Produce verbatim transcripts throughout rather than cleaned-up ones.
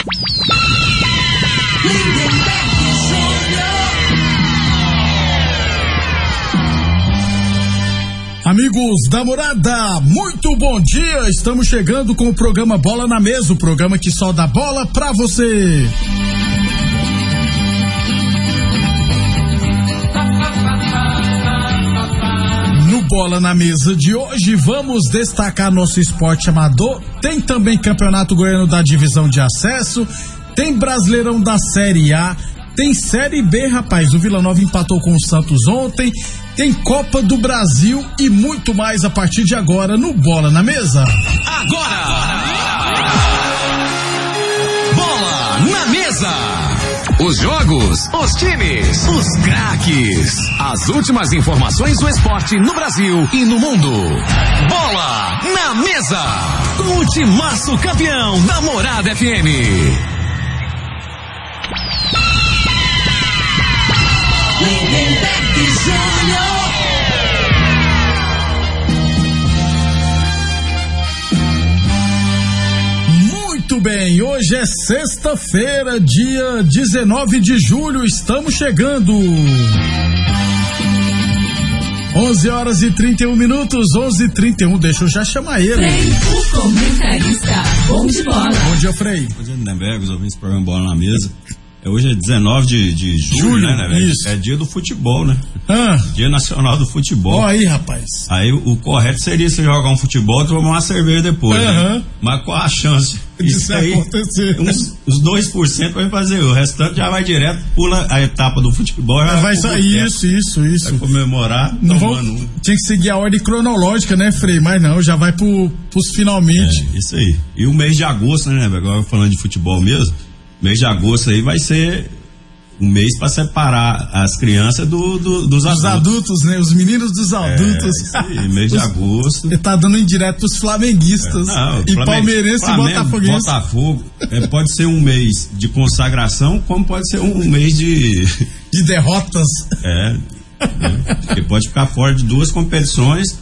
Amigos da Morada, muito bom dia. Estamos chegando com o programa Bola na Mesa, o programa que só dá bola pra você. No Bola na Mesa de hoje, vamos destacar nosso esporte amador. Tem também Campeonato Goiano da Divisão de Acesso, tem Brasileirão da Série A, tem Série B, rapaz. O Vila Nova empatou com o Santos ontem. Tem Copa do Brasil e muito mais a partir de agora no Bola na Mesa. Agora! Bola na Mesa! Os jogos, os times, os craques. As últimas informações do esporte no Brasil e no mundo. Bola na Mesa! Com o timaço campeão da Morada F M. Lindenberg Júnior. Muito bem, hoje é sexta-feira, dia dezenove de julho, estamos chegando. onze horas e trinta e um minutos, onze e trinta e um, deixa eu já chamar ele. Frei, o comentarista, bom de bola. Bom dia, Frei. Bom dia, Lindenberg, os ouvintes do programa Bola na Mesa. Hoje é dezenove de, de julho, Julho, né, né, isso. É dia do futebol, né? Ah. Dia nacional do futebol. Ó aí, rapaz. Aí o, o correto seria você jogar um futebol e tomar uma cerveja depois, Uhum. né? Mas qual a chance Isso aí? acontecer. Uns, os dois por cento vai fazer, o restante já vai direto, pula a etapa do futebol. Já Vai só, isso, isso, isso. Vai comemorar, Não tomando vão, um. tinha que seguir a ordem cronológica, né, Frei? Mas não, já vai pro, pros finalmente. É, isso aí. E o mês de agosto, né, agora falando de futebol mesmo, mês de agosto aí vai ser um mês para separar as crianças do, do, dos adultos. Os adultos, né? Os meninos dos adultos. É, isso aí, mês de agosto. Você tá dando indireto pros flamenguistas. É, não, e Flamengo, palmeirense Flamengo, e botafoguense. Botafogo. É, pode ser um mês de consagração, como pode ser um mês de. De derrotas. É. Né? Porque pode ficar fora de duas competições.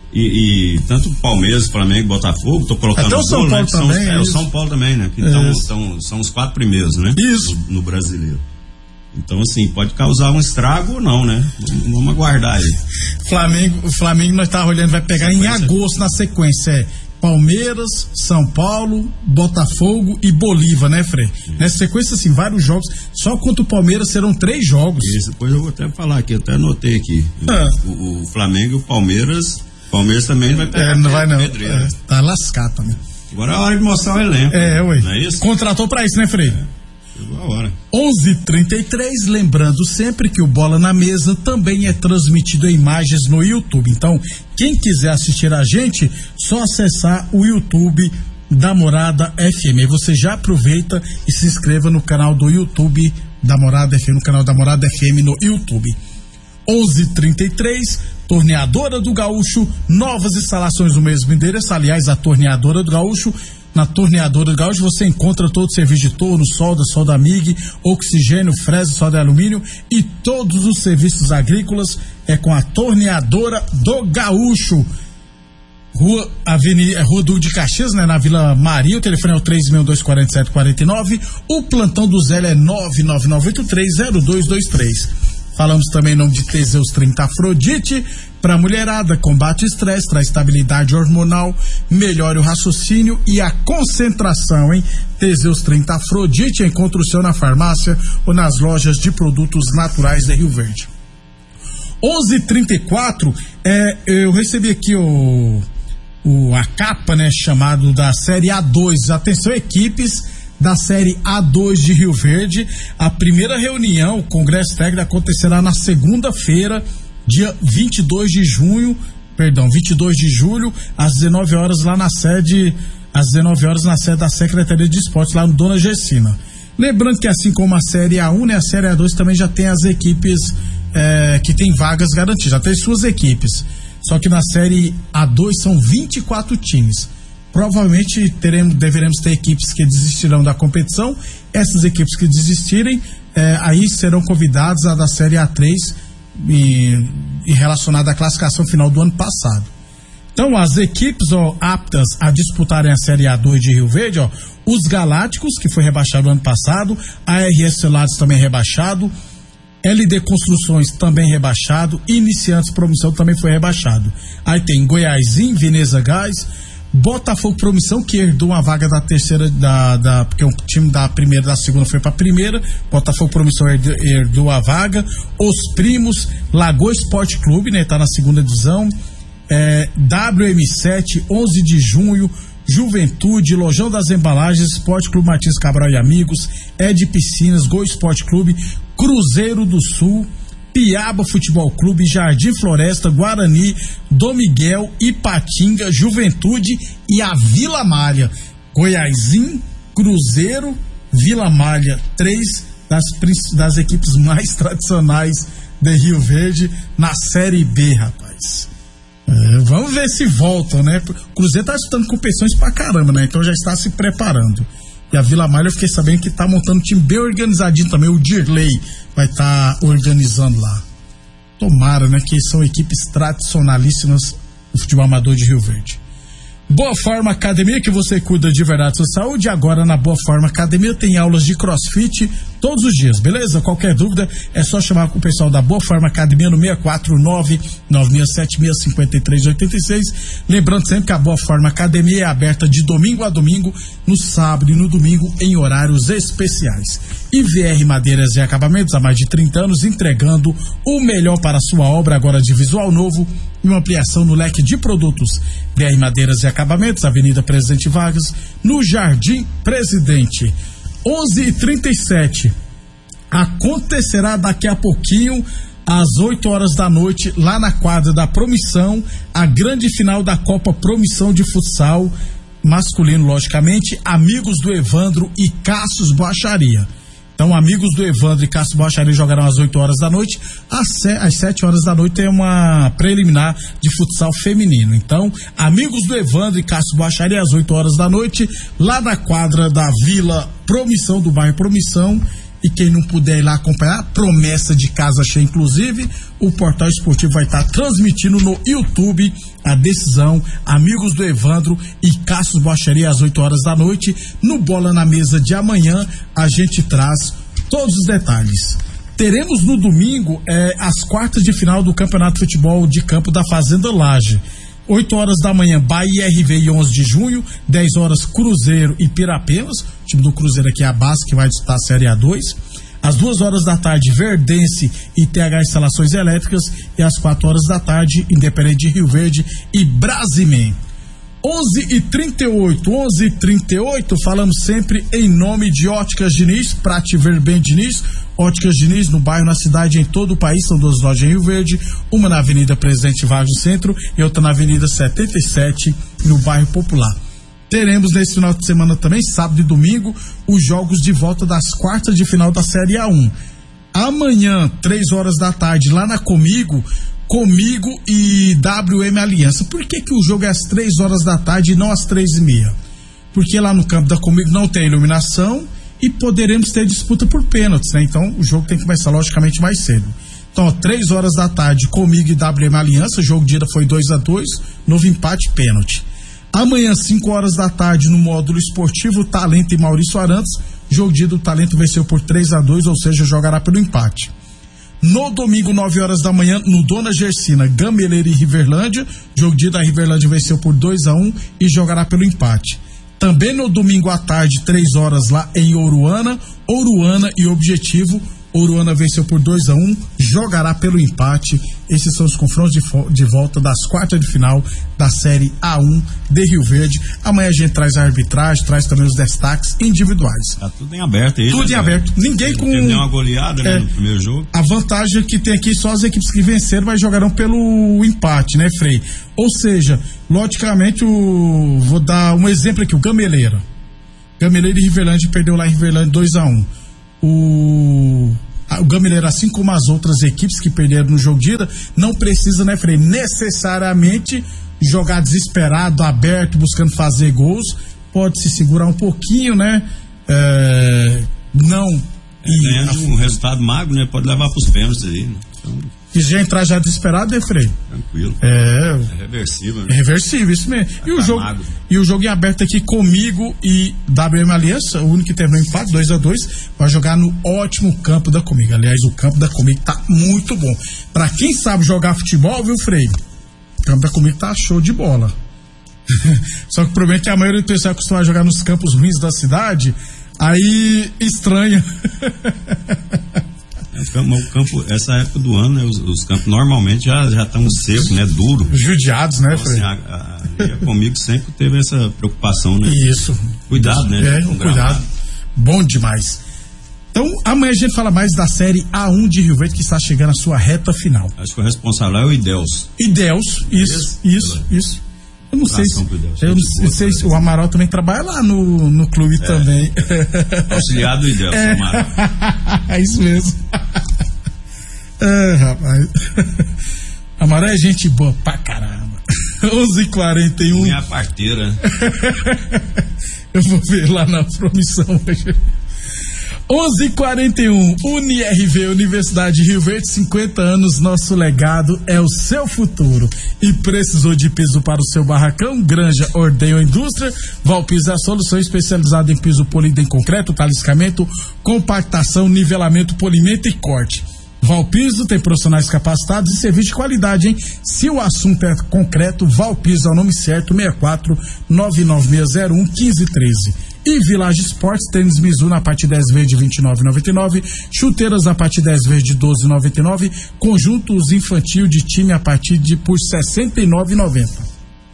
E, e tanto Palmeiras, Flamengo e Botafogo, tô colocando até o São bolo, Paulo né, também. São, é, é o São Paulo também, né? Que então, são, são os quatro primeiros, né? Isso. No, no brasileiro. Então, assim, pode causar um estrago ou não, né? Vamos, vamos aguardar aí. Flamengo, o Flamengo nós tava olhando, vai pegar sequência. Em agosto na sequência. É Palmeiras, São Paulo, Botafogo e Bolívar, né, Frei? Sim. Nessa sequência, assim, vários jogos. Só contra o Palmeiras serão três jogos. Isso, depois eu vou até falar aqui, eu até anotei aqui. Ah. O, o Flamengo e o Palmeiras. Palmeiras também vai pegar. É, não vai não. É, tá lascado também. Agora é a hora de mostrar o elenco. É, ué. Não é isso? Contratou pra isso, né, Frei? É. Chegou a hora. onze e trinta e três, lembrando sempre que o Bola na Mesa também é transmitido em imagens no YouTube. Então, quem quiser assistir a gente, só acessar o YouTube da Morada F M. Aí você já aproveita e se inscreva no canal do YouTube da Morada F M, no canal da Morada F M no YouTube. onze e trinta e três, Torneadora do Gaúcho, novas instalações no mesmo endereço. Aliás, a Torneadora do Gaúcho, na Torneadora do Gaúcho você encontra todo o serviço de torno, solda, solda amigue, oxigênio, fresa, solda de alumínio e todos os serviços agrícolas é com a Torneadora do Gaúcho. Rua, Avenida, Rua Duque de Caxias, né, na Vila Maria. O telefone é o três seis dois, quatro sete quatro nove. O plantão do Zé é nove nove nove oito três zero dois dois três. Falamos também em nome de Teseus trinta Afrodite, para mulherada, combate o estresse, traz estabilidade hormonal, melhora o raciocínio e a concentração, hein? Teseus trinta Afrodite, encontra o seu na farmácia ou nas lojas de produtos naturais de Rio Verde. onze e trinta e quatro, é, eu recebi aqui o, o, a capa, né, chamado da série A dois. Atenção, equipes da série A dois de Rio Verde. A primeira reunião, o Congresso Técnico, acontecerá na segunda-feira, dia vinte e dois de junho, perdão, vinte e dois de julho, às dezenove horas, lá na sede, às dezenove horas, na sede da Secretaria de Esportes, lá no Dona Gessina. Lembrando que assim como a série A um, né, a série A dois também já tem as equipes é, que tem vagas garantidas, já tem suas equipes. Só que na série A dois são vinte e quatro times. Provavelmente teremos, deveremos ter equipes que desistirão da competição. Essas equipes que desistirem, é, aí serão convidadas a da série A três e, e relacionada à classificação final do ano passado. Então, as equipes ó, aptas a disputarem a Série A dois de Rio Verde, ó, os Galácticos, que foi rebaixado ano passado, a R S Celulares também rebaixado, L D Construções também rebaixado, Iniciantes Promissão também foi rebaixado. Aí tem Goiásinho, Veneza Gás, Botafogo Promissão, que herdou uma vaga da terceira, da, da, porque o time da primeira da segunda foi pra primeira, Botafogo Promissão herdou, herdou a vaga, Os Primos, Lagoa Esporte Clube, né, tá na segunda divisão, é, W M sete, onze de junho, Juventude, Lojão das Embalagens, Esporte Clube Martins Cabral e Amigos, Ed Piscinas, Gol Esporte Clube, Cruzeiro do Sul, Piaba Futebol Clube, Jardim Floresta, Guarani, Dom Miguel, Ipatinga, Juventude e a Vila Malha. Goiásinho, Cruzeiro, Vila Malha, três das, das equipes mais tradicionais de Rio Verde na Série B, rapaz. É, vamos ver se voltam, né? O Cruzeiro tá disputando competições pra caramba, né? Então já está se preparando. E a Vila Malha eu fiquei sabendo que tá montando um time bem organizadinho também. O Dirley vai estar tá organizando lá. Tomara, né? Que são equipes tradicionalíssimas do futebol amador de Rio Verde. Boa Forma Academia, que você cuida de verdade da sua saúde. Agora na Boa Forma Academia tem aulas de crossfit todos os dias, beleza? Qualquer dúvida é só chamar com o pessoal da Boa Forma Academia no seis quatro nove, nove seis sete seis, cinco três oito seis. Lembrando sempre que a Boa Forma Academia é aberta de domingo a domingo, no sábado e no domingo em horários especiais. I V R Madeiras e Acabamentos, há mais de trinta anos, entregando o melhor para a sua obra, agora de visual novo e uma ampliação no leque de produtos. V R Madeiras e Acabamentos, Avenida Presidente Vargas, no Jardim Presidente. onze e trinta e sete. Acontecerá daqui a pouquinho, às oito horas da noite, lá na quadra da Promissão, a grande final da Copa Promissão de Futsal, masculino, logicamente, Amigos do Evandro e Cassius Boacharia. Então, Amigos do Evandro e Cássio Boacharia jogarão às oito horas da noite. Às sete horas da noite tem uma preliminar de futsal feminino. Então, Amigos do Evandro e Cássio Boacharia às oito horas da noite, lá na quadra da Vila Promissão, do bairro Promissão. E quem não puder ir lá acompanhar, promessa de casa cheia, inclusive, o Portal Esportivo vai estar transmitindo no YouTube a decisão. Amigos do Evandro e Cássio Boacharia às oito horas da noite. No Bola na Mesa de amanhã, a gente traz todos os detalhes. Teremos no domingo eh, as quartas de final do Campeonato de Futebol de Campo da Fazenda Laje. oito horas da manhã, Bahia R V e onze de junho, dez horas Cruzeiro e Pirapenas, o time do Cruzeiro aqui é a base que vai disputar a Série A dois. Às duas horas da tarde, Verdense e T H Instalações Elétricas, e às quatro horas da tarde, Independente de Rio Verde e Brasimen. onze e trinta e oito, onze e trinta e oito, falamos sempre em nome de Óticas Diniz, pra te ver bem, Diniz. Óticas Diniz no bairro, na cidade, em todo o país, são duas lojas em Rio Verde, uma na Avenida Presidente Vargas no centro e outra na Avenida setenta e sete, no bairro Popular. Teremos nesse final de semana também, sábado e domingo, os jogos de volta das quartas de final da Série A um. Amanhã, três horas da tarde, lá na Comigo, Comigo e W M Aliança. Por que que o jogo é às três horas da tarde e não às três e meia? Porque lá no campo da Comigo não tem iluminação e poderemos ter disputa por pênaltis, né? Então o jogo tem que começar logicamente mais cedo. Então, ó, três horas da tarde, Comigo e W M Aliança, o jogo de ida foi dois a dois, novo empate, pênalti. Amanhã, cinco horas da tarde, no módulo esportivo, Talento e Maurício Arantes, jogo de ida, o Talento venceu por três a dois, ou seja, jogará pelo empate. No domingo, nove horas da manhã, no Dona Gersina, Gameleira e Riverlândia, jogo de ida, a Riverlândia venceu por dois a um e jogará pelo empate. Também no domingo à tarde, três horas, lá em Ouruana, Ouruana e Objetivo, Ouruana venceu por dois a um, jogará pelo empate. Esses são os confrontos de, de volta das quartas de final da Série A um de Rio Verde. Amanhã a gente traz a arbitragem, traz também os destaques individuais. Tá tudo em aberto aí. Tudo né, em aberto. Ninguém com... Teve uma goleada, né, é, no primeiro jogo. A vantagem que tem aqui, só as equipes que venceram, mas jogarão pelo empate, né, Frei? Ou seja, logicamente, o, vou dar um exemplo aqui, o Gameleira. Gameleira e Riverlândia perdeu lá em Riverlândia dois a um. O, o Gameleira, assim como as outras equipes que perderam no jogo de ida, não precisa, né, Frei, necessariamente jogar desesperado, aberto, buscando fazer gols. Pode se segurar um pouquinho, né? É, não. É, ganhando um resultado magro, né? Pode levar para os pênaltis aí. Né? Então... E já entrar já desesperado, né, Frei? Tranquilo. É. É reversível, né? É reversível, isso mesmo. E o, jogo, e o jogo em aberto aqui comigo e W M Aliança, o único que terminou empate, dois a dois, vai jogar no ótimo campo da Comigo. Aliás, o campo da Comigo tá muito bom. Pra quem sabe jogar futebol, viu, Frei? O campo da Comigo tá show de bola. Só que o problema é que a maioria do pessoal costuma jogar nos campos ruins da cidade, aí estranha. O campo, essa época do ano, né, os, os campos normalmente já já estão secos, né, duro. Judiados, né, então, assim, a, a, a Comigo sempre teve essa preocupação, né? Isso. Cuidado, né? É, um cuidado. Bom demais. Então, amanhã a gente fala mais da série A um de Rio Verde, que está chegando à sua reta final. Acho que o responsável é o Idelso. Idelso, isso, isso, isso. Eu não sei se, eu não sei se o Amaral também trabalha lá no, no clube é, também. Auxiliar do Idelso, é. Amaral. É isso mesmo. É, rapaz. Amaral é gente boa pra caramba. onze e quarenta e um. Minha parteira. Eu vou ver lá na promissão hoje. onze e quarenta e um, Uni R V, Universidade de Rio Verde, cinquenta anos, nosso legado é o seu futuro. E precisou de piso para o seu barracão, granja, ordem ou indústria? Valpiso é a solução especializada em piso polido em concreto, taliscamento, compactação, nivelamento, polimento e corte. Valpiso tem profissionais capacitados e serviço de qualidade, hein? Se o assunto é concreto, Valpiso é o nome certo, seis quatro nove nove seis zero um um cinco um três. E Village Sports, tênis Mizuno a partir dez vezes de vinte e nove reais e noventa e nove centavos, chuteiras a partir dez vezes de doze reais e noventa e nove centavos, conjuntos infantil de time a partir de por sessenta e nove reais e noventa centavos.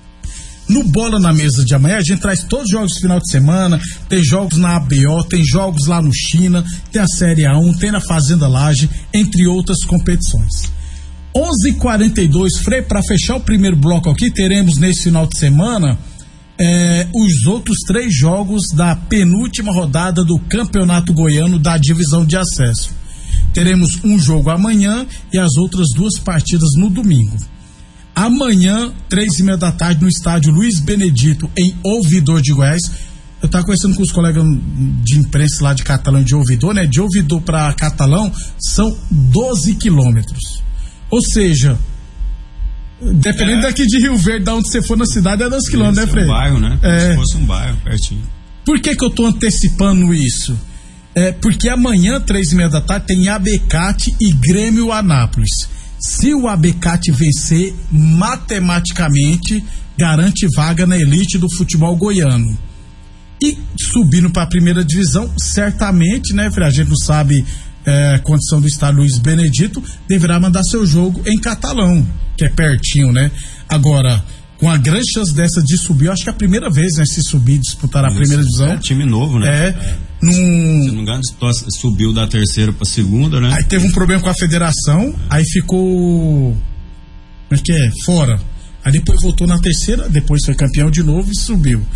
No Bola na Mesa de amanhã, a gente traz todos os jogos do final de semana, tem jogos na A B O, tem jogos lá no China, tem a Série A um, tem na Fazenda Laje, entre outras competições. onze e quarenta e dois, Frei, para fechar o primeiro bloco aqui, teremos nesse final de semana é, os outros três jogos da penúltima rodada do Campeonato Goiano da Divisão de Acesso. Teremos um jogo amanhã e as outras duas partidas no domingo. Amanhã, três e meia da tarde, no estádio Luiz Benedito, em Ouvidor de Goiás. Eu estava conversando com os colegas de imprensa lá de Catalão de Ouvidor, né? De Ouvidor para Catalão são doze quilômetros. Ou seja, dependendo é. daqui de Rio Verde, da onde você for na cidade, é doze quilômetros, né, Frei? É um bairro, né? Como é. se fosse um bairro, pertinho. Por que que eu estou antecipando isso? É porque amanhã, três e meia da tarde, tem Abecate e Grêmio Anápolis. Se o Abecate vencer, matematicamente garante vaga na elite do futebol goiano. E subindo para a primeira divisão, certamente, né, Frei, a gente não sabe é, a condição do estádio Luiz Benedito, deverá mandar seu jogo em Catalão, que é pertinho, né? Agora, com a grande chance dessa de subir, eu acho que é a primeira vez, né, se subir, disputar a Isso, primeira divisão. É time novo, né? É. é. Num... Se não me engano, subiu da terceira pra segunda, né? Aí teve um problema com a federação, aí ficou. Como é que é? Fora. Aí depois voltou na terceira, depois foi campeão de novo e subiu.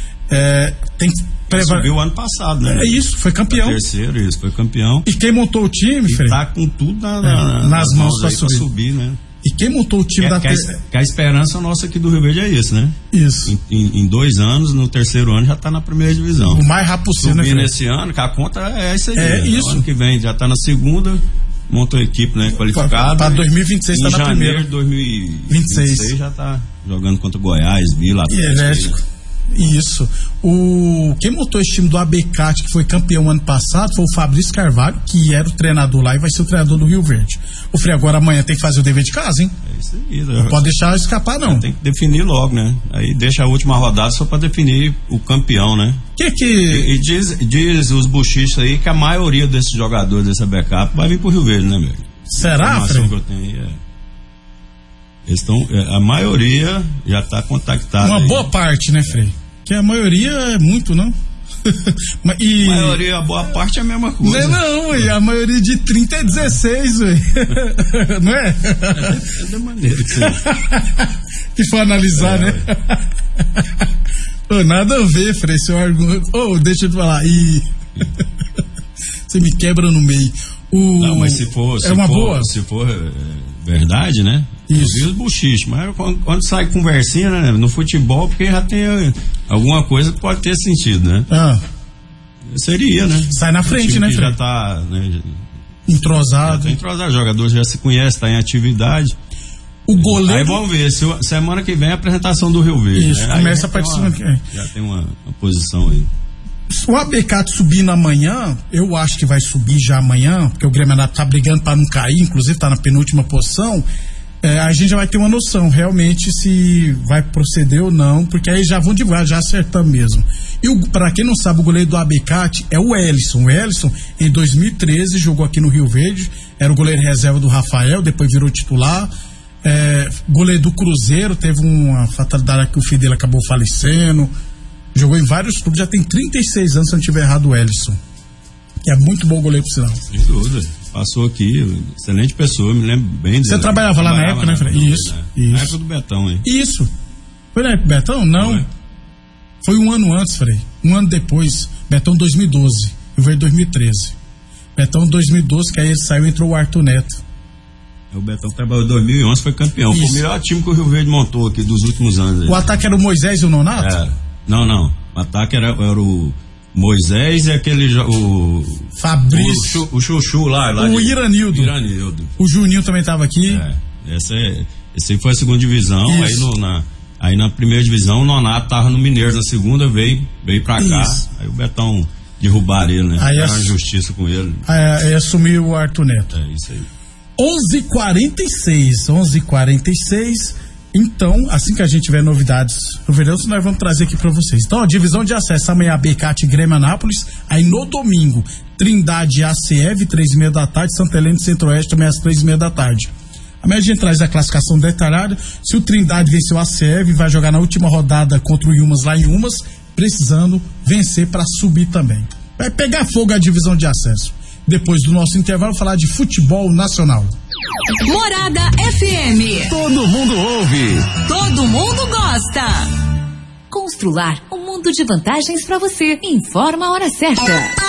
É, tem preva... Subiu ano passado, né? É isso, foi campeão. A terceira, isso, foi campeão. E quem montou o time, e Frei? Tá com tudo na, é, na, nas, nas mãos pra subir. pra subir, né? E quem montou o time que, da que, a, que a esperança nossa aqui do Rio Verde é isso, né? Isso. Em, em, em dois anos, no terceiro ano, já tá na primeira divisão. O mais rápido possível, Subir né, nesse ano, que a conta é essa aí. É né? isso. Ano que vem já tá na segunda, montou a equipe, né? Qualificada. Para dois mil e vinte e seis tá na primeira. Em janeiro de dois mil e vinte e seis já tá jogando contra Goiás, Vila, Atlético. Isso. O, quem montou esse time do Abecate, que foi campeão ano passado, foi o Fabrício Carvalho, que era o treinador lá e vai ser o treinador do Rio Verde. O Frei, agora amanhã tem que fazer o dever de casa, hein? É isso aí. Não pode deixar escapar, não. Tem que definir logo, né? Aí deixa a última rodada só pra definir o campeão, né? Que que... E, e diz, diz os buchichos aí que a maioria desses jogadores desse Abecate vai vir pro Rio Verde, né, meu? Será, a Frei? Que eu tenho aí é... Eles estão, a maioria já está contactada. Uma aí. boa parte, né, Frei? Que a maioria é muito, não? e... A maioria, a boa parte é a mesma coisa. Não, não, e a maioria de trinta é dezesseis, ué. Não é? É da maneira que você... que for analisar, é, né? Pô, nada a ver, Frei, seu argumento. Oh, deixa eu te falar. E... você me quebra no meio. O... Não, mas se for, se é uma for, boa. Se for é, verdade, né? Isso. Eu vi os buchichos, mas quando, quando sai conversinha, né? No futebol, porque já tem alguma coisa que pode ter sentido, né? Ah. Seria, né? Sai na frente, né, que Frei? já tá, né? entrosado. Já tá entrosado, o jogador já se conhece, tá em atividade. O goleiro. Aí vamos ver, se, semana que vem é a apresentação do Rio Verde. Isso, né? começa a partir semana que vem. Já tem uma, uma posição aí. Se o Abecate subir amanhã, eu acho que vai subir já amanhã, porque o Grêmio tá brigando para não cair, inclusive tá na penúltima posição. É, a gente já vai ter uma noção realmente se vai proceder ou não, porque aí já vão divulgar, já acertamos mesmo. E para quem não sabe, o goleiro do Abecate é o Elison. O Elison, em dois mil e treze, jogou aqui no Rio Verde, era o goleiro reserva do Rafael, depois virou titular. É, goleiro do Cruzeiro, teve uma fatalidade que o filho dele acabou falecendo. Jogou em vários clubes, já tem trinta e seis anos, se eu não estiver errado, o Elison. Que é muito bom goleiro, por sinal. Sem dúvida. Passou aqui, excelente pessoa, me lembro bem dele. Você trabalhava lá na época, né, Fred? Isso, né? isso. Na época do Betão, hein? Isso. Foi na época do Betão? Não. Foi. Foi um ano antes, Frei. Um ano depois. Betão dois mil e doze. Eu veio em dois mil e treze. Betão dois mil e doze, que aí ele saiu e entrou o Arthur Neto. O Betão trabalhou em dois mil e onze, foi campeão. Isso. Foi o melhor time que o Rio Verde montou aqui dos últimos anos. Aí. O ataque era o Moisés e o Nonato? Era. Não, não. O ataque era, era o Moisés e aquele. O Fabrício. O, o Chuchu lá. lá o de, Iranildo. Iranildo. O Juninho também estava aqui. É. Essa é, esse aí foi a segunda divisão. Aí, no, na, aí na primeira divisão o Nonato tava no Mineiro. Na segunda veio, veio pra cá. Isso. Aí o Betão derrubaram ele, né? Aí era uma justiça com ele. Aí, aí assumiu o Arthur Neto. É isso aí. onze e quarenta e seis. onze e quarenta e seis. Então, assim que a gente tiver novidades no verão, nós vamos trazer aqui para vocês. Então, a divisão de acesso amanhã, Abecate e Grêmio Anápolis. Aí no domingo, Trindade e A C E V, três e meia da tarde. Santa Helena e Centro-Oeste também às três e meia da tarde. Amanhã a gente traz a classificação detalhada. Se o Trindade vencer o A C E V, vai jogar na última rodada contra o Yumas lá em Yumas, precisando vencer para subir também. Vai pegar fogo a divisão de acesso. Depois do nosso intervalo, falar de futebol nacional. Morada F M. Todo mundo ouve. Todo mundo gosta. Constrular um mundo de vantagens para você. Informa a hora certa.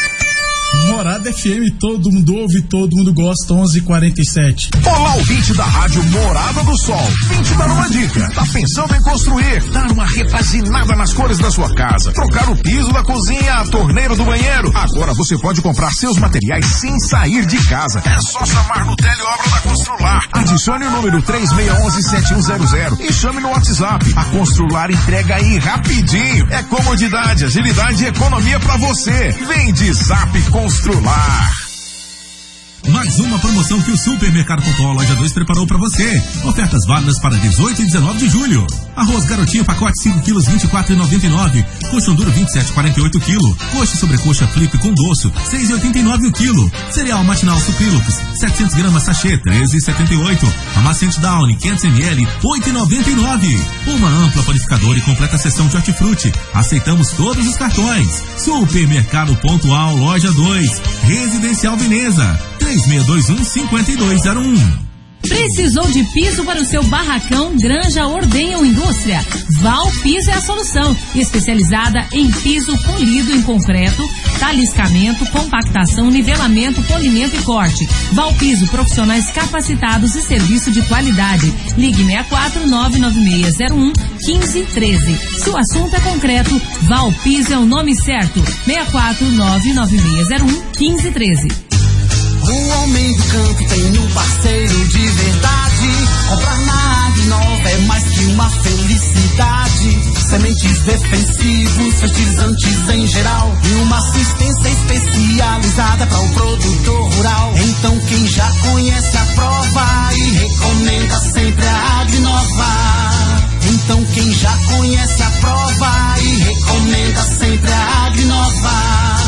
Morada F M, todo mundo ouve, todo mundo gosta, onze e quarenta e sete. Olá, ouvinte da rádio Morada do Sol. Vim te dar uma dica. Tá pensando em construir? Dar uma repaginada nas cores da sua casa, trocar o piso da cozinha, a torneira do banheiro. Agora você pode comprar seus materiais sem sair de casa. É só chamar no Teleobra da Constrular. Adicione o número três seis um um sete um zero zero e chame no WhatsApp. A Constrular entrega aí rapidinho. É comodidade, agilidade e economia pra você. Vem de Zap Constrular. Mais uma promoção que o Supermercado Pontual Loja dois preparou para você. Ofertas válidas para dezoito e dezenove de julho. Arroz Garotinho, pacote cinco quilos, vinte e quatro reais e noventa e nove centavos. Coxão duro, vinte e sete reais e quarenta e oito centavos quilo. Coxa sobre coxa flip com doce, seis reais e oitenta e nove centavos o quilo. Cereal matinal Suprilux, setecentos gramas sachê, treze reais e setenta e oito centavos. Amaciante Downy, quinhentos mililitros, oito reais e noventa e nove centavos. Uma ampla panificadora e completa seção de hortifruti. Aceitamos todos os cartões. Supermercado Pontual Loja dois. Residencial Veneza. três seis dois um, cinco dois zero um. Precisou de piso para o seu barracão, granja, ordenha ou indústria? Val Piso é a solução, especializada em piso polido em concreto, taliscamento, compactação, nivelamento, polimento e corte. Val Piso, profissionais capacitados e serviço de qualidade. Ligue seis quatro nove nove seis zero um, um cinco um três. Se o assunto é concreto, Val Piso é o nome certo. seis quatro nove nove seis zero um, um cinco um três. O homem do campo tem um parceiro de verdade. Comprar na Agnova é mais que uma felicidade. Sementes defensivos, fertilizantes em geral e uma assistência especializada para o produtor rural. Então quem já conhece a prova e recomenda sempre a Agnova. Então quem já conhece a prova e recomenda sempre a Agnova.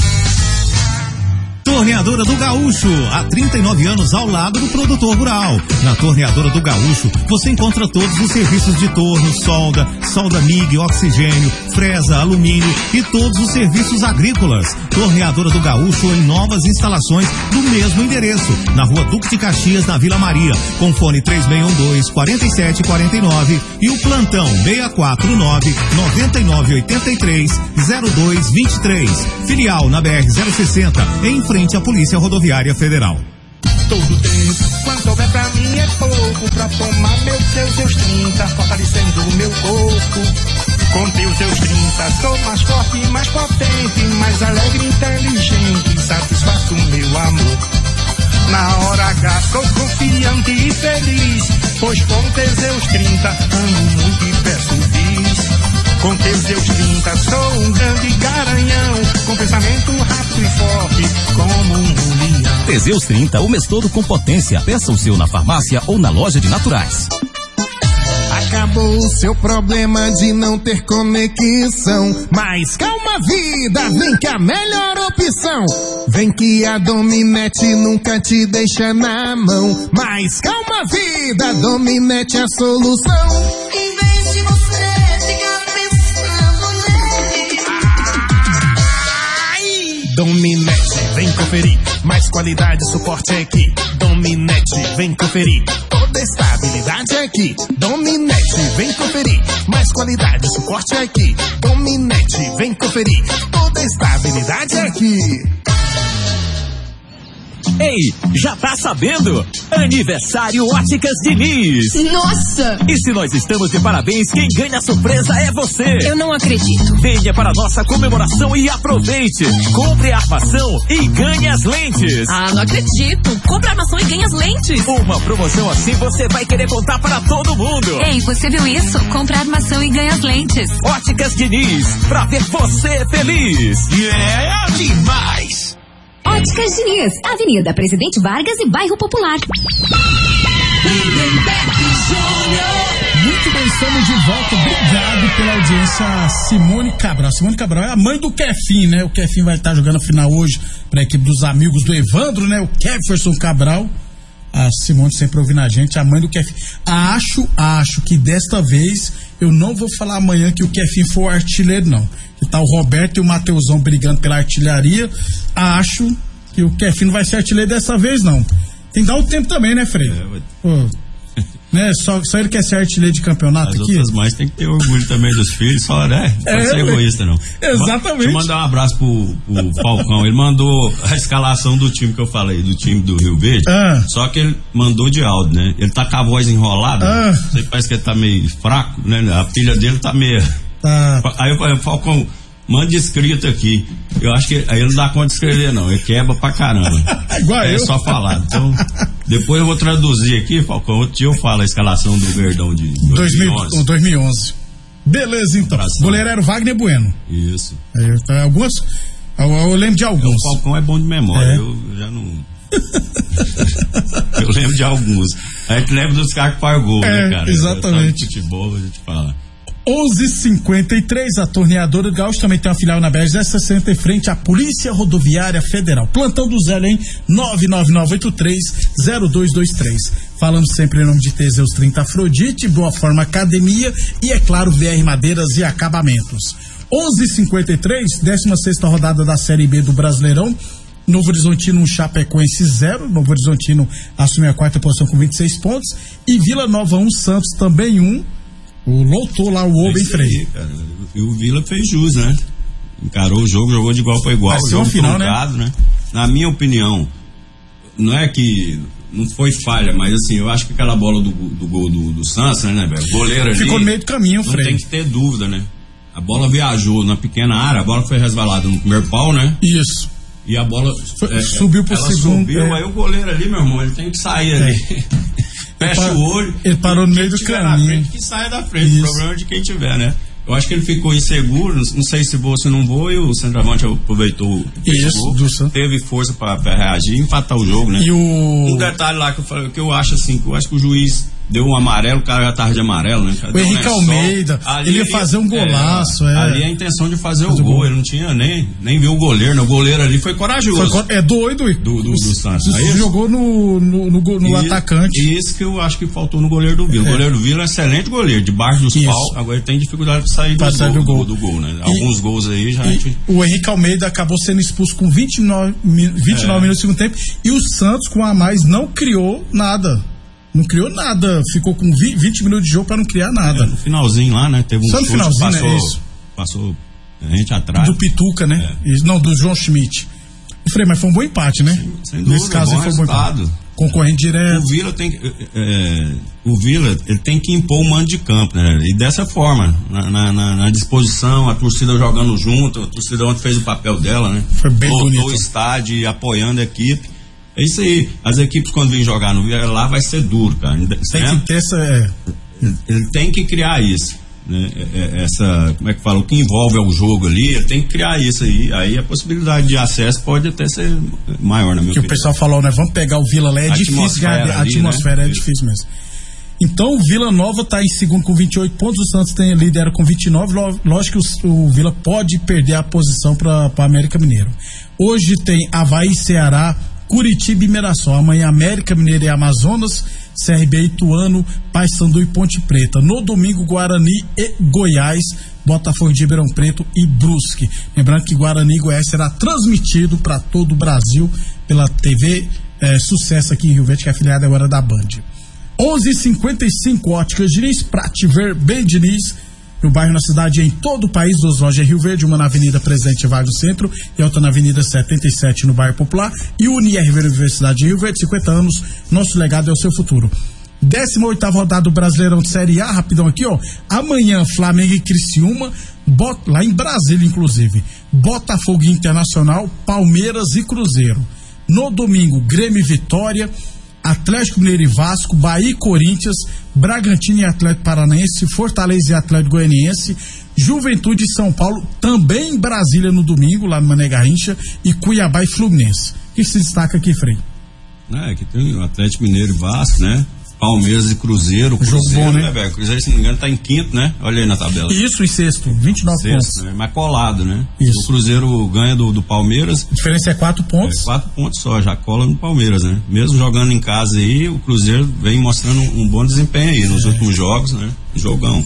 Torneadora do Gaúcho, há trinta e nove anos ao lado do produtor rural. Na Torneadora do Gaúcho, você encontra todos os serviços de torno, solda, solda M I G, oxigênio, fresa, alumínio e todos os serviços agrícolas. Torneadora do Gaúcho em novas instalações do mesmo endereço, na Rua Duque de Caxias, na Vila Maria, com fone três seis um dois, quatro sete quatro nove e o plantão seis quatro nove, nove nove oito três, zero dois dois três. Filial na B R zero sessenta, em frente à Polícia Rodoviária Federal. Todo tempo, quanto houver pra mim é pouco, pra tomar meus seus, seus trinta, fortalecendo o meu corpo. Com teus seus trinta, sou mais forte, mais potente, mais alegre, inteligente, satisfaço o meu amor. pagar. Tô confiante e feliz, pois com Teseus trinta amo muito e peço bis. Com Teseus trinta sou um grande garanhão, com pensamento rápido e forte como um leão. Teseus trinta, o mês todo com potência. Peça o seu na farmácia ou na loja de naturais. Acabou o seu problema de não ter conexão. Mas calma, vida, vem que a melhor opção. Vem que a Dominete nunca te deixa na mão. Mas calma, vida, Dominete é a solução. Em vez de você ficar pensando nele. Ai! Dominete, vem conferir. Mais qualidade e suporte é aqui. Dominete, vem conferir. Toda estabilidade é aqui. Dominete, vem conferir. Mais qualidade e suporte é aqui. Dominete, vem conferir. Toda estabilidade é aqui. Ei, já tá sabendo? Aniversário Óticas Diniz. Nossa! E se nós estamos de parabéns, quem ganha a surpresa é você. Eu não acredito. Venha para a nossa comemoração e aproveite. Compre a armação e ganhe as lentes. Ah, não acredito. Compre a armação e ganhe as lentes. Uma promoção assim você vai querer contar para todo mundo. Ei, você viu isso? Compre a armação e ganhe as lentes. Óticas Diniz, pra ver você feliz. É demais! Óticas Diniz, Avenida Presidente Vargas e Bairro Popular. Muito bem, estamos de volta. Obrigado pela audiência, Simone Cabral. Simone Cabral é a mãe do Kefim, né? O Kefim vai estar jogando a final hoje para a equipe dos amigos do Evandro, né? O Keferson Cabral. A Simone sempre ouvindo a gente, a mãe do Kefim. Acho, acho que desta vez eu não vou falar amanhã que o Kefim foi o artilheiro, não. Que tá o Roberto e o Mateusão brigando pela artilharia. Acho que o Kefim não vai ser artilheiro dessa vez, não. Tem que dar um tempo também, né, Frei? É, mas... Pô, né? Só, só ele quer ser artilheiro de campeonato As aqui. As outras mães tem que ter orgulho também dos filhos, só, né? Não pode é, ser egoísta, não. Exatamente. Deixa eu mandar um abraço pro, pro Falcão. Ele mandou a escalação do time que eu falei, do time do Rio Verde. Ah. Só que ele mandou de áudio, né? Ele tá com a voz enrolada. Ah. Não sei, parece que ele tá meio fraco, né? A filha dele tá meio... Tá. Aí eu falei, Falcão, manda escrito aqui. Eu acho que aí ele não dá conta de escrever, não. Ele quebra pra caramba. Igual é eu. Só falar. Então, depois eu vou traduzir aqui, Falcão. Outro dia eu falo a escalação do Verdão de dois mil e onze. dois mil e onze. Beleza, então. O goleiro era o Wagner Bueno. Isso. Aí, tá, alguns, eu, eu lembro de alguns. O Falcão é bom de memória. É. Eu já não. Eu lembro de alguns. A gente lembra dos caras que faz gol, é, né, cara? Exatamente. De futebol, a gente fala. onze e cinquenta e três, a torneadora do Gaúcho também tem uma filial na B R sessenta em frente à Polícia Rodoviária Federal. Plantão do Zé, hein? nove nove nove oito três zero dois dois três. Falando sempre em nome de Teseus trinta Afrodite, Boa Forma Academia e, é claro, V R Madeiras e Acabamentos. onze e cinquenta e três, décima sexta rodada da Série B do Brasileirão. Novo Horizontino um, Chapecoense zero. Novo Horizontino assume a quarta posição com vinte e seis pontos. E Vila Nova um, Santos também um. O lotou lá o ovo em frente. E o Vila fez jus, né? Encarou o jogo, jogou de igual para igual. Vai ser um final, truncado, né? né? Na minha opinião, não é que não foi falha, mas assim, eu acho que aquela bola do, do gol do, do Santos, né, velho? Goleiro ali. Ficou no meio do caminho, Não Fred. tem que ter dúvida, né? A bola viajou na pequena área, a bola foi resvalada no primeiro pau, né? Isso. E a bola foi, é, subiu pro ela segundo. Subiu, é. Aí o goleiro ali, meu irmão, ele tem que sair é. ali. Fecha ele o olho. Ele parou no meio do caminho. Frente, que saia da frente. Isso. O problema é de quem tiver, né? Eu acho que ele ficou inseguro, não sei se vou ou se não vou, e o centroavante aproveitou isso, gol, teve força para reagir e empatar o jogo, né? E o... Um detalhe lá que eu, falei, que eu acho assim, que eu acho que o juiz deu um amarelo, o cara já tava de amarelo, né? O Henrique Almeida, ali, ele ia fazer um golaço, é. é. Ali a intenção de fazer o gol, ele não tinha nem, nem viu o goleiro, né? O goleiro ali foi corajoso. Foi, é doido, do, do, do Santos. Aí jogou no, no, no, no e, atacante. E isso que eu acho que faltou no goleiro do Vila. É. O goleiro do Vila é um excelente goleiro, debaixo dos paus, agora ele tem dificuldade para sair do, sair do, do, gol. do gol, né? E, alguns gols aí já. Gente... O Henrique Almeida acabou sendo expulso com vinte e nove, vinte e nove é. minutos do segundo tempo, e o Santos, com a mais, não criou nada. Não criou nada, ficou com vinte minutos de jogo pra não criar nada. É, no finalzinho lá, né? Teve um Só no chute, finalzinho, passou, né? Isso. Passou a gente atrás. Do Pituca, né? É. Isso, não, do João Schmidt. Eu falei, mas foi um bom empate, né? Sem, sem dúvida, nesse caso bom foi um bom empate. Concorrente direto. O Vila tem que. É, o Vila ele tem que impor o mando de campo, né? E dessa forma, na, na, na disposição, a torcida jogando junto, a torcida ontem fez o papel dela, né? Foi bem Lotou bonito. o estádio apoiando a equipe. É isso aí. As equipes, quando vêm jogar no Vila, lá vai ser duro, cara. Tem né? que ter essa. É... Ele, ele tem que criar isso. Né? Essa, como é que fala? O que envolve o jogo ali, ele tem que criar isso aí. Aí a possibilidade de acesso pode até ser maior, na minha opinião. Que o pessoal falou, né? Vamos pegar o Vila lá, é a difícil ganhar. A atmosfera né? é difícil mesmo. Então o Vila Nova está em segundo com vinte e oito pontos, o Santos tem lidera com vinte e nove. Lógico que o, o Vila pode perder a posição para o América Mineiro. Hoje tem Avaí, Ceará, Curitiba e Mirassol. Amanhã América Mineiro e Amazonas, C R B, Ituano, Paysandu e Ponte Preta. No domingo, Guarani e Goiás, Botafogo de Ribeirão Preto e Brusque. Lembrando que Guarani e Goiás será transmitido para todo o Brasil pela T V é, Sucesso aqui em Rio Verde, que é afiliada agora da Band. onze e cinquenta e cinco, Óticas Diniz, pra te ver bem Diniz, no bairro, na cidade, em todo o país. Duas lojas em Rio Verde, uma na Avenida Presidente Vargas no centro e outra na Avenida setenta e sete no bairro Popular. E Uni R V Universidade de Rio Verde, cinquenta anos, nosso legado é o seu futuro. décima oitava rodada do Brasileirão de Série A, rapidão aqui, ó. Amanhã, Flamengo e Criciúma, Bot, lá em Brasília, inclusive. Botafogo e Internacional, Palmeiras e Cruzeiro. No domingo, Grêmio e Vitória, Atlético Mineiro e Vasco, Bahia e Corinthians, Bragantino e Atlético Paranaense, Fortaleza e Atlético Goianiense, Juventude e São Paulo, também em Brasília no domingo, lá no Mané Garrincha, e Cuiabá e Fluminense. O que se destaca aqui, Frei? É, aqui tem o Atlético Mineiro e Vasco, né? Palmeiras e Cruzeiro. Cruzeiro, jogo bom, né? né velho? Cruzeiro, se não me engano, tá em quinto, né? Olha aí na tabela. Isso, em sexto, vinte e nove sexto, pontos. Né? Mas colado, né? Isso. O Cruzeiro ganha do, do Palmeiras. A diferença é quatro pontos. É, quatro pontos só, já cola no Palmeiras, né? Mesmo jogando em casa aí, o Cruzeiro vem mostrando um, um bom desempenho aí nos é. últimos jogos, né? Jogão.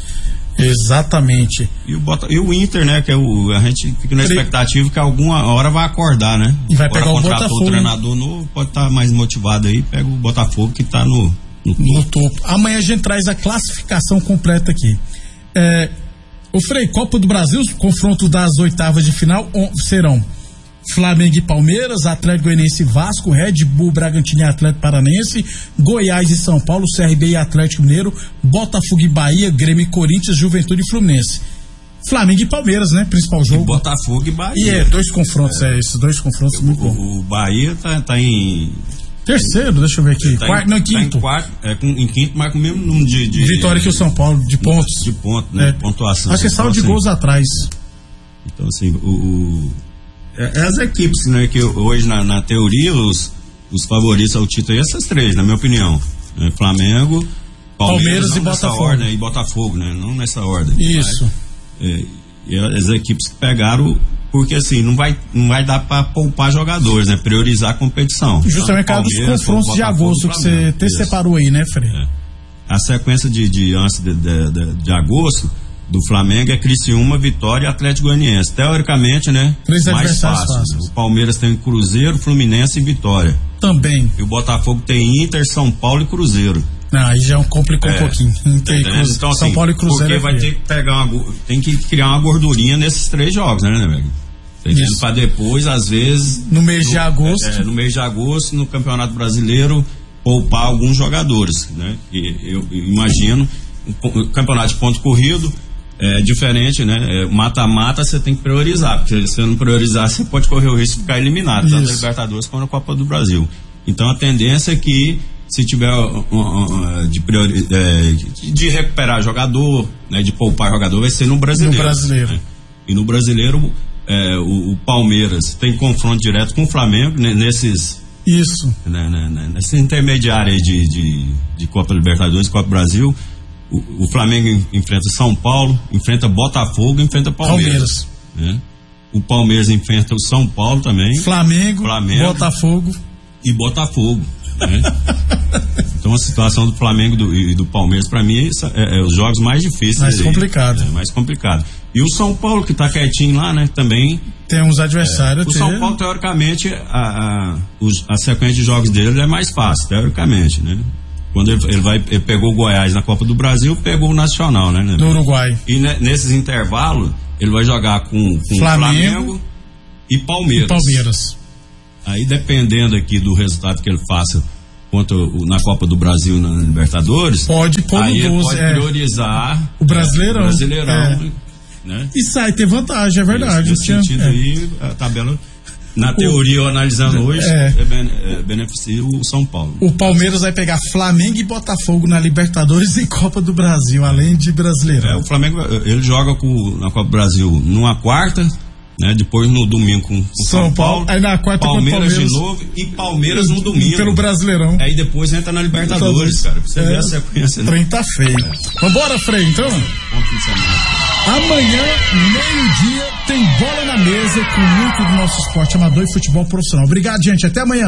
Exatamente. E o, Bota, e o Inter, né? Que é o, a gente fica na expectativa que alguma hora vai acordar, né? E vai pegar o Botafogo. O treinador novo pode estar tá mais motivado aí, pega o Botafogo que tá no No topo. no topo. Amanhã a gente traz a classificação completa aqui. É, o Frei, Copa do Brasil, os confrontos das oitavas de final serão Flamengo e Palmeiras, Atlético Goianiense e Vasco, Red Bull, Bragantino e Atlético Paranense, Goiás e São Paulo, C R B e Atlético Mineiro, Botafogo e Bahia, Grêmio e Corinthians, Juventude e Fluminense. Flamengo e Palmeiras, né? Principal jogo. E Botafogo e Bahia. E é, dois confrontos, é, é esses dois confrontos o, muito bons. O Bahia tá, tá em terceiro, deixa eu ver aqui. Tá quarto, em, não, quinto. Tá em, quarto, é, com, em quinto, mas com o mesmo número de, de. Vitória que o São Paulo, de pontos. De ponto, né? É. De pontuação. Acho que é saldo de assim, gols atrás. Então, assim, o. o é, é as equipes, né? Que hoje, na, na teoria, os, os favoritos ao título, essas três, na minha opinião. Né? Flamengo, Palmeiras, Palmeiras e Botafogo. Ordem, e Botafogo, né? Não nessa ordem. Isso. Mas, é, e as equipes que pegaram. Porque assim, não vai, não vai dar para poupar jogadores, né? Priorizar a competição. Justamente então, dos confrontos de agosto que você até separou aí, né, Frei? É. A sequência de, de antes de, de, de, de agosto do Flamengo é Criciúma, Vitória e Atlético Goianiense. Teoricamente, né? Três mais fácil. Fáceis. O Palmeiras tem Cruzeiro, Fluminense e Vitória. Também. E o Botafogo tem Inter, São Paulo e Cruzeiro. Não, aí já complicou é, um pouquinho. Tem tá Cruz, então, São assim, Paulo e Cruzeiro. Porque vai ter que pegar uma, tem que criar uma gordurinha nesses três jogos, né, né, velho? Para depois, às vezes. No mês no, de agosto. É, no mês de agosto, no Campeonato Brasileiro, poupar alguns jogadores, né? E eu, eu imagino, o campeonato de ponto corrido é diferente, né? Mata-mata você tem que priorizar, porque se você não priorizar, você pode correr o risco de ficar eliminado, tanto na Libertadores como na Copa do Brasil. Então a tendência é que, se tiver uh, uh, uh, de, priori, uh, de recuperar jogador, né? De poupar jogador, vai ser no Brasileiro. No Brasileiro. Né? E no Brasileiro. É, o, o Palmeiras tem confronto direto com o Flamengo, né, nesses. Isso. Né, né, né, nessa intermediária aí de, de, de Copa Libertadores, Copa Brasil. O, o Flamengo enfrenta São Paulo, enfrenta Botafogo, enfrenta Palmeiras. Palmeiras. Né? O Palmeiras enfrenta o São Paulo também. Flamengo, Flamengo Botafogo. E Botafogo. Né? Então a situação do Flamengo do, e do Palmeiras, para mim, é, é os jogos mais difíceis. Mais complicado. É, mais complicado. E o São Paulo, que tá quietinho lá, né, também. Tem uns adversários. É, o São Paulo, teoricamente, a, a, a sequência de jogos dele é mais fácil, teoricamente, né? Quando ele, ele vai, ele pegou o Goiás na Copa do Brasil, pegou o Nacional, né? né? Do Uruguai. E ne, nesses intervalos, ele vai jogar com, com Flamengo, Flamengo e Palmeiras. E Palmeiras. Aí, dependendo aqui do resultado que ele faça contra o, na Copa do Brasil, na Libertadores, pode pôr aí no ele doze, pode é, priorizar o Brasileirão. É, o Brasileirão, é. né? E sai ter vantagem, é verdade. Nesse tinha, sentido é. aí, a tabela Na teoria, o, analisando hoje, é, é bene, é, beneficia o São Paulo. O Palmeiras vai pegar Flamengo e Botafogo na Libertadores e Copa do Brasil, além de Brasileirão. É, o Flamengo, ele joga com, na Copa do Brasil numa quarta, né? Depois no domingo com, com São, São Paulo, Paulo, aí na quarta Palmeiras, Palmeiras de novo e Palmeiras no domingo. Pelo Brasileirão. Aí depois entra na Libertadores, cara. Pra você é, ver a sequência. Né? Trem tá feio. É. Vambora, Frei, então? Bom fim de semana. Amanhã, meio-dia, tem Bola na Mesa com muito do nosso esporte amador e futebol profissional. Obrigado, gente. Até amanhã.